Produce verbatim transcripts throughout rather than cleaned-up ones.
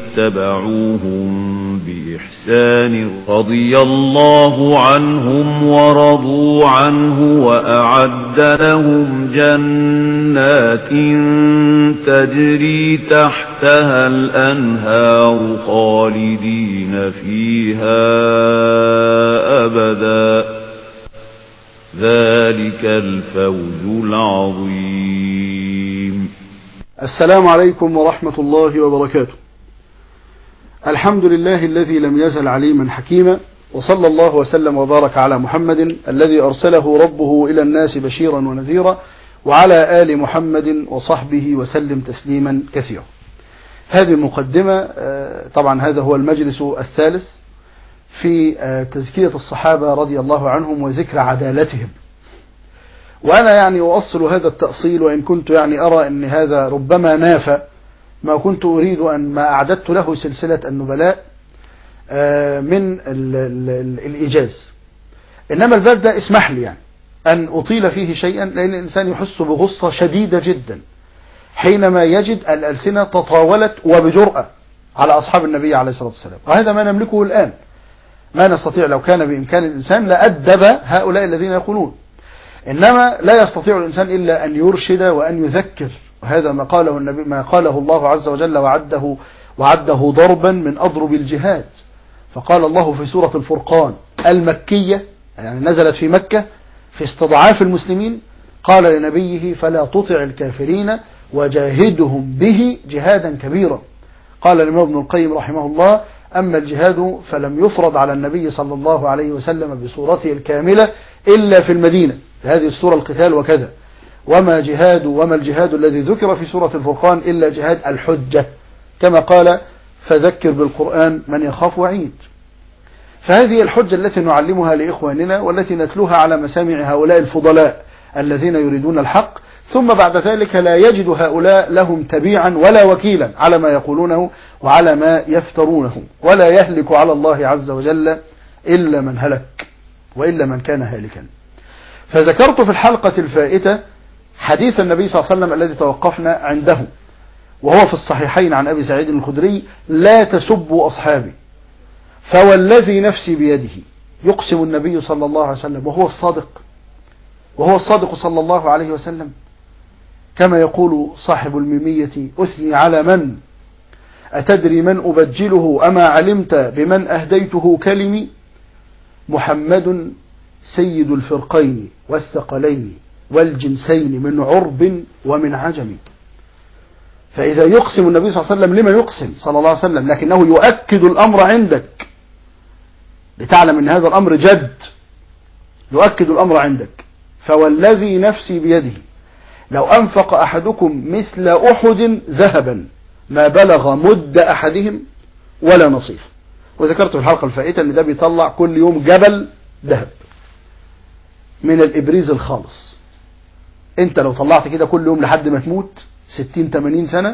اتبعوهم بإحسان رضي الله عنهم ورضوا عنه وأعد لهم جنات تجري تحتها الأنهار خالدين فيها أبدا ذلك الفوز العظيم. السلام عليكم ورحمة الله وبركاته. الحمد لله الذي لم يزل عليما حكيما، وصلى الله وسلم وبارك على محمد الذي أرسله ربه إلى الناس بشيرا ونذيرا، وعلى آل محمد وصحبه وسلم تسليما كثيرا. هذه المقدمة، طبعا هذا هو المجلس الثالث في تزكية الصحابة رضي الله عنهم وذكر عدالتهم. وأنا يعني أؤصل هذا التأصيل، وإن كنت يعني أرى أن هذا ربما نافى ما كنت أريد أن ما أعددت له سلسلة النبلاء من الإيجاز. إنما الباب ده اسمح لي يعني أن أطيل فيه شيئا، لأن الإنسان يحس بغصة شديدة جدا حينما يجد الألسنة تطاولت وبجرأة على أصحاب النبي عليه الصلاة والسلام، وهذا ما نملكه الآن. ما نستطيع لو كان بإمكان الإنسان لأدب هؤلاء الذين يقولون، إنما لا يستطيع الإنسان إلا أن يرشد وأن يذكر، وهذا ما قاله النبي ما قاله الله عز وجل وعده وعده ضربا من أضرب الجهاد. فقال الله في سورة الفرقان المكية، يعني نزلت في مكة في استضعاف المسلمين، قال لنبيه فلا تطع الكافرين وجاهدهم به جهادا كبيرا. قال الإمام ابن القيم رحمه الله: أما الجهاد فلم يفرض على النبي صلى الله عليه وسلم بصورته الكاملة إلا في المدينة، هذه السورة القتال وكذا، وما جهاد وما الجهاد الذي ذكر في سورة الفرقان إلا جهاد الحجة، كما قال فذكر بالقرآن من يخاف وعيد. فهذه الحجة التي نعلمها لإخواننا والتي نتلوها على مسامع هؤلاء الفضلاء الذين يريدون الحق، ثم بعد ذلك لا يجد هؤلاء لهم تبيعا ولا وكيلا على ما يقولونه وعلى ما يفترونه، ولا يهلك على الله عز وجل إلا من هلك وإلا من كان هالكا. فذكرت في الحلقة الفائتة حديث النبي صلى الله عليه وسلم الذي توقفنا عنده، وهو في الصحيحين عن أبي سعيد الخدري: لا تسبوا أصحابي فوالذي نفسي بيده. يقسم النبي صلى الله عليه وسلم وهو الصادق، وهو الصادق صلى الله عليه وسلم، كما يقول صاحب الميمية: أثني على من أتدري من أبجله أما علمت بمن أهديته كلمي. محمد سيد الفرقين والثقلين والجنسين من عرب ومن عجم. فإذا يقسم النبي صلى الله عليه وسلم لما يقسم صلى الله عليه وسلم، لكنه يؤكد الأمر عندك لتعلم أن هذا الأمر جد، يؤكد الأمر عندك: فوالذي نفسي بيده لو أنفق أحدكم مثل أحد ذهبا ما بلغ مد أحدهم ولا نصيف. وذكرت في الحلقة الفائتة أن ده بيطلع كل يوم جبل ذهب من الإبريز الخالص. انت لو طلعت كده كل يوم لحد ما تموت ستين ثمانين سنة،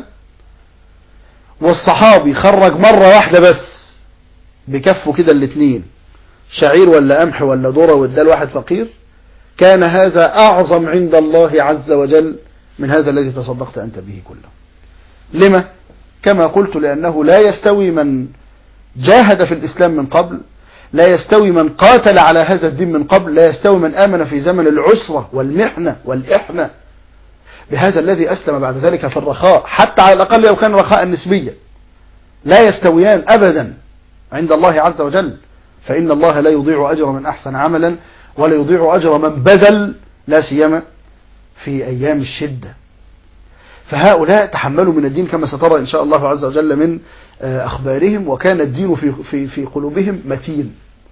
والصحابي خرج مرة واحدة بس بكفه كده الاثنين شعير ولا قمح ولا ذرة وادى الواحد فقير، كان هذا أعظم عند الله عز وجل من هذا الذي تصدقت أنت به كله. لما؟ كما قلت: لأنه لا يستوي من جاهد في الإسلام من قبل، لا يستوي من قاتل على هذا الدين من قبل، لا يستوي من آمن في زمن العسرة والمحنة والإحنة بهذا الذي أسلم بعد ذلك في الرخاء، حتى على الأقل لو كان رخاء نسبيا. لا يستويان أبدا عند الله عز وجل، فإن الله لا يضيع أجر من أحسن عملا ولا يضيع أجر من بذل، لا سيما في أيام الشدة. فهؤلاء تحملوا من الدين كما سترى إن شاء الله عز وجل من أخبارهم، وكان الدين في, في, في قلوبهم متين،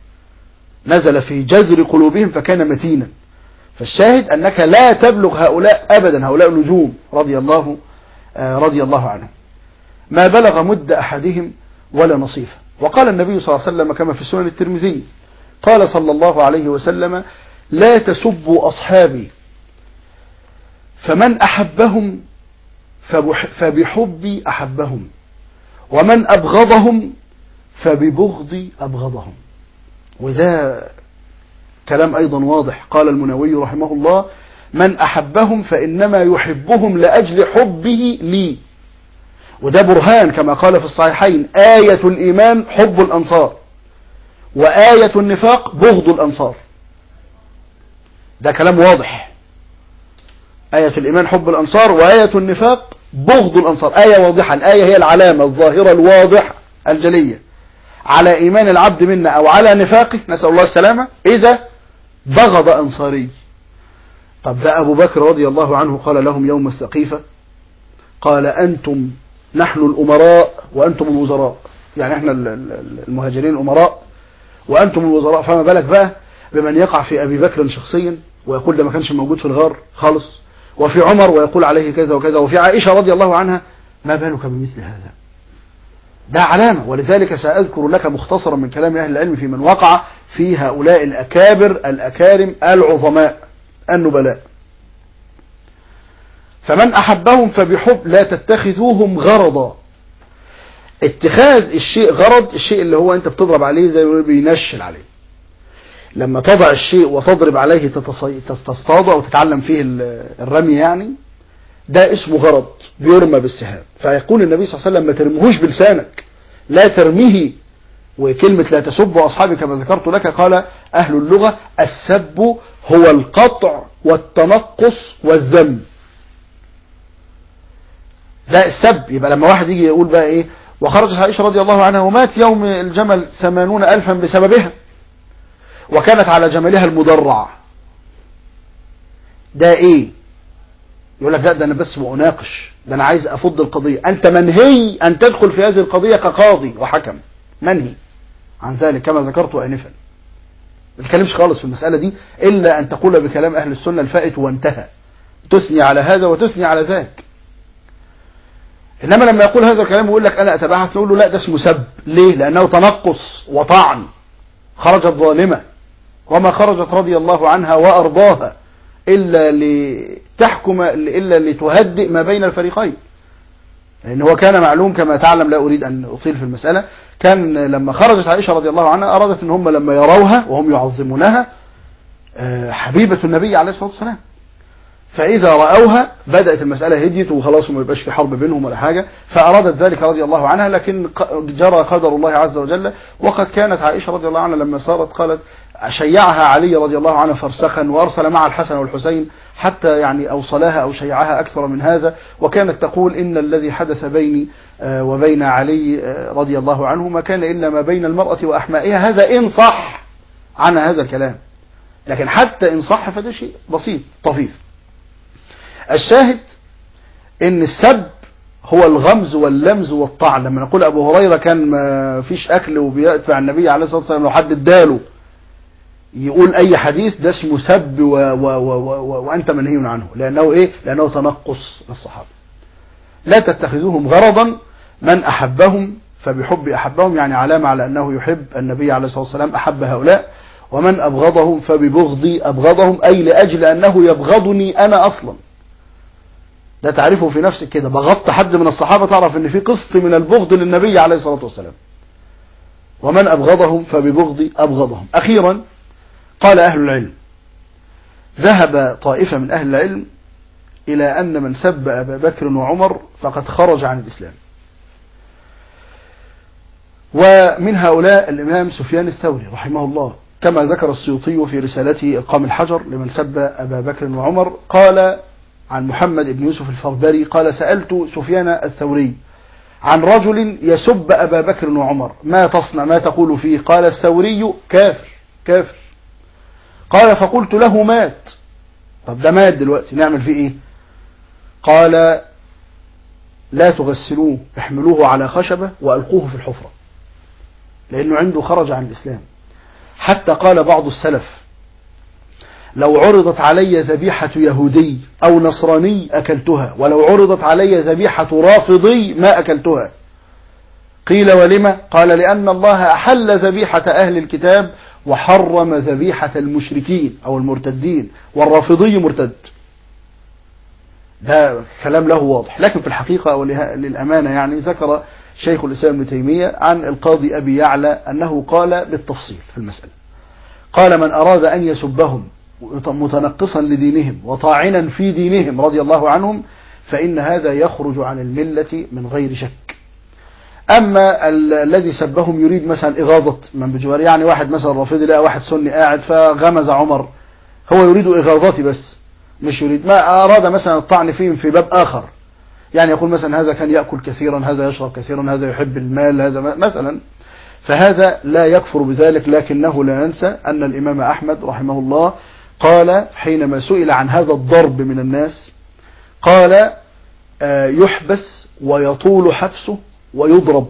نزل في جذر قلوبهم فكان متينا. فالشاهد أنك لا تبلغ هؤلاء أبدا، هؤلاء نجوم رضي الله رضي الله عنهم، ما بلغ مد أحدهم ولا نصيفه. وقال النبي صلى الله عليه وسلم كما في سنن الترمذي، قال صلى الله عليه وسلم: لا تسبوا أصحابي فمن أحبهم فبحبي أحبهم، ومن أبغضهم فببغضي أبغضهم. وذا كلام أيضا واضح. قال المنووي رحمه الله: من أحبهم فإنما يحبهم لأجل حبه لي، وده برهان كما قال في الصحيحين: آية الإيمان حب الأنصار، وآية النفاق بغض الأنصار. ده كلام واضح. آية الإيمان حب الأنصار، وآية النفاق بغض الأنصار. آية واضحة. الآية هي العلامة الظاهرة الواضحة الجلية على إيمان العبد منا أو على نفاقه، نسأل الله السلامة، إذا بغض أنصاري. طب ده أبو بكر رضي الله عنه قال لهم يوم السقيفة، قال: أنتم نحن الأمراء وأنتم الوزراء. يعني احنا المهاجرين الأمراء وأنتم الوزراء، فما بالك بقى بمن يقع في أبي بكر شخصيا ويقول ده ما كانش موجود في الغار خالص، وفي عمر ويقول عليه كذا وكذا، وفي عائشة رضي الله عنها. ما بالك بمثل هذا؟ ده علامة. ولذلك سأذكر لك مختصرا من كلام أهل العلم في من وقع في هؤلاء الأكابر الأكارم العظماء النبلاء. فمن أحبهم فبحب، لا تتخذوهم غرضا. اتخاذ الشيء غرض، الشيء اللي هو انت بتضرب عليه زي ما بينشل عليه. لما تضع الشيء وتضرب عليه تصطاد او تتعلم فيه الرمي، يعني ده اسمه غرض بيرمى بالسهام. فيقول النبي صلى الله عليه وسلم: ما ترميهوش بلسانك، لا ترميه. وكلمة لا تسبوا أصحابي كما ذكرت لك، قال أهل اللغة: السب هو القطع والتنقص والذم. ده السب. يبقى لما واحد يجي يقول بقى ايه: وخرجت عائشة رضي الله عنها ومات يوم الجمل ثمانون ألفا بسببها، وكانت على جملها المدرع. ده ايه؟ يقول لك: لا ده انا بس بأناقش، ده انا عايز افض القضية. انت منهي ان تدخل في هذه القضية كقاضي وحكم، منهي عن ذلك كما ذكرت آنفا. ما تتكلمش خالص في المسألة دي الا ان تقول بكلام اهل السنة الفائت وانتهى، تثني على هذا وتثني على ذاك. إنما لما يقول هذا الكلام ويقول لك أنا أتبعها، نقول له: لا ده اسمه سب. ليه؟ لأنه تنقص وطعن. خرجت ظالمة، وما خرجت رضي الله عنها وأرضاها إلا لتحكم، إلا لتهدئ ما بين الفريقين. لأن هو كان معلوم كما تعلم، لا أريد أن أطيل في المسألة، كان لما خرجت عائشة رضي الله عنها أرادت أن هم لما يروها وهم يعظمونها حبيبة النبي عليه الصلاة والسلام، فإذا رأوها بدأت المسألة هديت وخلاص وما يبقاش في حرب بينهم ولا حاجة، فأرادت ذلك رضي الله عنها. لكن جرى قدر الله عز وجل، وقد كانت عائشة رضي الله عنها لما صارت قالت: شيعها علي رضي الله عنه فرسخا، وأرسل مع الحسن والحسين حتى يعني أوصلاها أو شيعها أكثر من هذا. وكانت تقول: إن الذي حدث بيني وبين علي رضي الله عنه ما كان إلا ما بين المرأة وأحمائها، هذا إن صح عن هذا الكلام، لكن حتى إن صح فده شيء بسيط طفيف. الشاهد ان السب هو الغمز واللمز والطعن. لما نقول ابو هريرة كان ما فيش اكل وبيتبع النبي عليه الصلاة والسلام، لو حد اداله يقول اي حديث، ده اسمه سب و و و و وانت منهي عنه، لانه ايه؟ لانه تنقص للصحابة. لا تتخذوهم غرضا، من احبهم فبحب احبهم، يعني علامة على انه يحب النبي عليه الصلاة والسلام، احب هؤلاء. ومن ابغضهم فببغضي ابغضهم، اي لاجل انه يبغضني انا اصلا. ده تعرفه في نفسك كده، بغضت حد من الصحابة تعرف ان في قسط من البغض للنبي عليه الصلاة والسلام. ومن أبغضهم فببغضي أبغضهم. أخيرا قال أهل العلم: ذهب طائفة من أهل العلم إلى أن من سب أبا بكر وعمر فقد خرج عن الإسلام. ومن هؤلاء الإمام سفيان الثوري رحمه الله، كما ذكر السيوطي في رسالته إلقام الحجر لمن سب أبا بكر وعمر، قال عن محمد بن يوسف الفربري قال: سألت سفيان الثوري عن رجل يسب أبا بكر وعمر، ما تصنع، ما تقول فيه؟ قال الثوري: كافر كافر. قال: فقلت له: مات. طب ده مات دلوقتي نعمل فيه ايه؟ قال: لا تغسلوه، احملوه على خشبة وألقوه في الحفرة، لأنه عنده خرج عن الإسلام. حتى قال بعض السلف: لو عرضت علي ذبيحة يهودي أو نصراني أكلتها، ولو عرضت علي ذبيحة رافضي ما أكلتها. قيل: ولما؟ قال: لأن الله أحل ذبيحة أهل الكتاب وحرم ذبيحة المشركين أو المرتدين، والرافضي مرتد. ده كلام له واضح. لكن في الحقيقة وللأمانة يعني ذكر شيخ الإسلام ابن تيمية عن القاضي أبي يعلى أنه قال بالتفصيل في المسألة. قال: من أراد أن يسبهم متنقصا لدينهم وطاعنا في دينهم رضي الله عنهم فإن هذا يخرج عن الملة من غير شك. أما ال الذي سبهم يريد مثلا إغاظة من بجوار، يعني واحد مثلا رافضي لقى واحد سني قاعد فغمز عمر، هو يريد إغاظتي بس، مش يريد ما أراد مثلا الطعن فيهم في باب آخر، يعني يقول مثلا هذا كان يأكل كثيرا، هذا يشرب كثيرا، هذا يحب المال، هذا مثلا، فهذا لا يكفر بذلك. لكنه لا ننسى أن الإمام أحمد رحمه الله قال حينما سئل عن هذا الضرب من الناس قال يحبس ويطول حبسه ويضرب،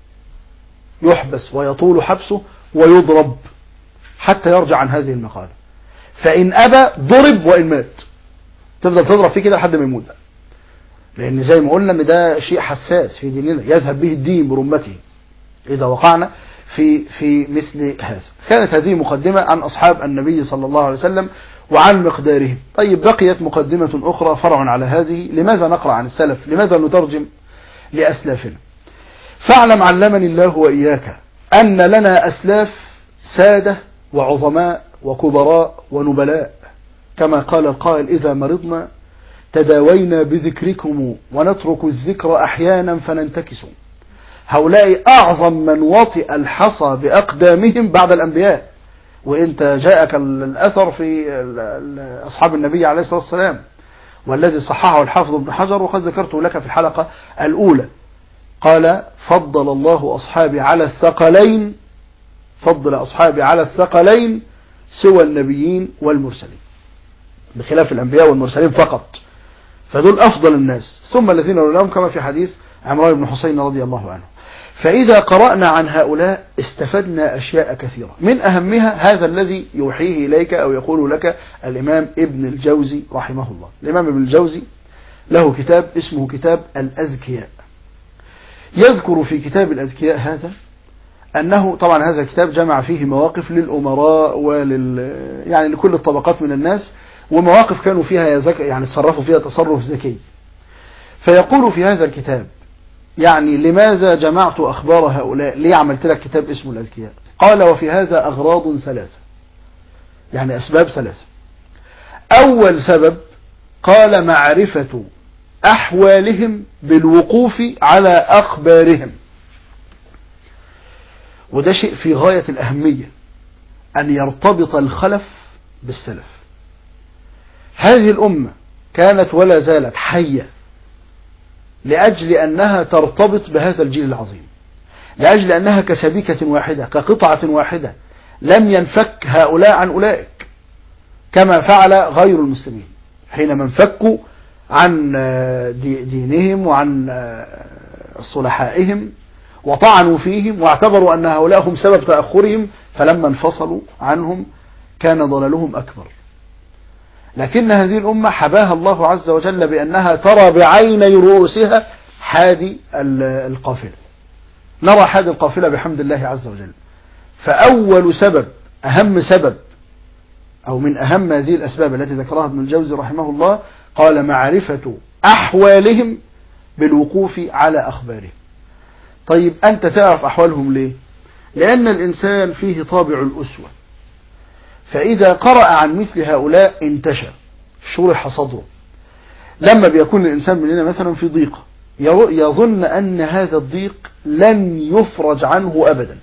يحبس ويطول حبسه ويضرب حتى يرجع عن هذه المقالة، فإن أبى ضرب وإن مات، تفضل تضرب فيه كده لحد ما يموت بقى، لأن زي ما قلنا ان ده شيء حساس في ديننا يذهب به الدين برمته إذا وقعنا في في مثل هذا. كانت هذه مقدمة عن أصحاب النبي صلى الله عليه وسلم وعن مقدارهم. طيب بقيت مقدمة أخرى فرع على هذه، لماذا نقرأ عن السلف؟ لماذا نترجم لأسلافنا؟ فاعلم علمني الله وإياك أن لنا أسلاف سادة وعظماء وكبراء ونبلاء، كما قال القائل إذا مرضنا تداوينا بذكركم ونترك الذكر أحيانا فننتكس. هؤلاء أعظم من وطئ الحصى بأقدامهم بعد الأنبياء، وإنت جاءك الأثر في أصحاب النبي عليه الصلاة والسلام والذي صححه الحافظ ابن حجر وقد ذكرته لك في الحلقة الأولى، قال فضل الله أصحابي على الثقلين، فضل أصحابي على الثقلين سوى النبيين والمرسلين، بخلاف الأنبياء والمرسلين فقط، فدول أفضل الناس ثم الذين لهم، كما في حديث عمران بن حسين رضي الله عنه. فإذا قرأنا عن هؤلاء استفدنا أشياء كثيرة، من أهمها هذا الذي يوحيه إليك أو يقول لك الإمام ابن الجوزي رحمه الله. الإمام ابن الجوزي له كتاب اسمه كتاب الأذكياء، يذكر في كتاب الأذكياء هذا أنه طبعا هذا الكتاب جمع فيه مواقف للأمراء ولل يعني لكل الطبقات من الناس، ومواقف كانوا فيها يزك... يعني تصرفوا فيها تصرف ذكي. فيقول في هذا الكتاب يعني لماذا جمعت أخبار هؤلاء، ليه عملت لك كتاب اسمه الأذكياء؟ قال وفي هذا أغراض ثلاثة، يعني أسباب ثلاثة. أول سبب قال معرفة أحوالهم بالوقوف على أخبارهم، وده شيء في غاية الأهمية أن يرتبط الخلف بالسلف. هذه الأمة كانت ولا زالت حية لأجل أنها ترتبط بهذا الجيل العظيم، لأجل أنها كسبيكة واحدة كقطعة واحدة، لم ينفك هؤلاء عن أولئك كما فعل غير المسلمين حينما انفكوا عن دينهم وعن صلحائهم وطعنوا فيهم واعتبروا أن هؤلاء هم سبب تأخرهم، فلما انفصلوا عنهم كان ضلالهم أكبر. لكن هذه الأمة حباها الله عز وجل بأنها ترى بعيني رؤوسها حادي القافلة، نرى حادي القافلة بحمد الله عز وجل. فأول سبب، أهم سبب أو من أهم هذه الأسباب التي ذكرها ابن الجوزي رحمه الله، قال معرفة أحوالهم بالوقوف على أخبارهم. طيب أنت تعرف أحوالهم ليه؟ لأن الإنسان فيه طابع الأسوة، فإذا قرأ عن مثل هؤلاء انتشى شرح صدره. لما بيكون الإنسان مننا مثلا في ضيقة يظن أن هذا الضيق لن يفرج عنه أبدا،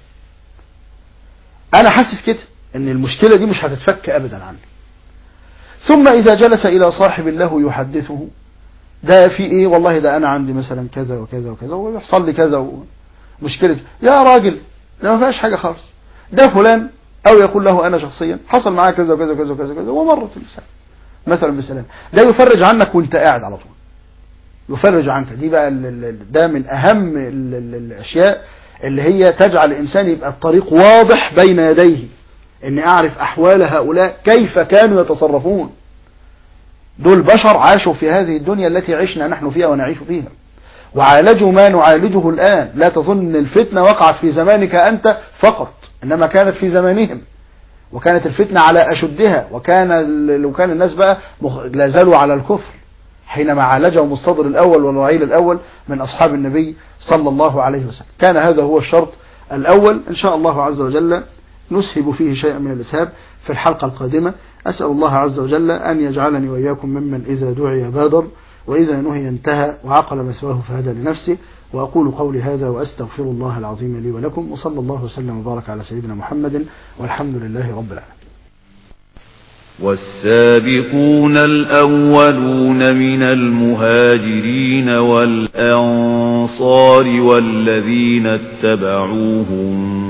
أنا حاسس كده أن المشكلة دي مش هتتفك أبدا عنه، ثم إذا جلس إلى صاحب له يحدثه ده في إيه، والله ده أنا عندي مثلا كذا وكذا وكذا ويحصل لي كذا مشكلة، يا راجل لا ما فيهاش حاجة خالص، ده فلان أو يقول له أنا شخصيا حصل معاه كذا وكذا وكذا وكذا وكذا ومرت المسألة مثلا بسلام، ده يفرج عنك وانت قاعد على طول، يفرج عنك. دي بقى ده من أهم الأشياء اللي هي تجعل الإنسان يبقى الطريق واضح بين يديه، إن أعرف أحوال هؤلاء كيف كانوا يتصرفون. دول بشر عاشوا في هذه الدنيا التي عشنا نحن فيها ونعيش فيها، وعالجوا ما نعالجه الآن. لا تظن الفتنة وقعت في زمانك أنت فقط، إنما كانت في زمانهم، وكانت الفتنة على أشدها، وكان لو كان الناس بقى لا زالوا على الكفر حينما عالجهم الصدر الأول والرعيل الأول من أصحاب النبي صلى الله عليه وسلم. كان هذا هو الشرط الأول. إن شاء الله عز وجل نسهب فيه شيئا من الإسهاب في الحلقة القادمة. أسأل الله عز وجل أن يجعلني وإياكم ممن إذا دعي بادر، وإذا نهي انتهى، وعقل مثواه فهدى لنفسه. وأقول قولي هذا وأستغفر الله العظيم لي ولكم، وصلى الله وسلم وبارك على سيدنا محمد، والحمد لله رب العالمين. والسابقون الأولون من المهاجرين والأنصار والذين اتبعوهم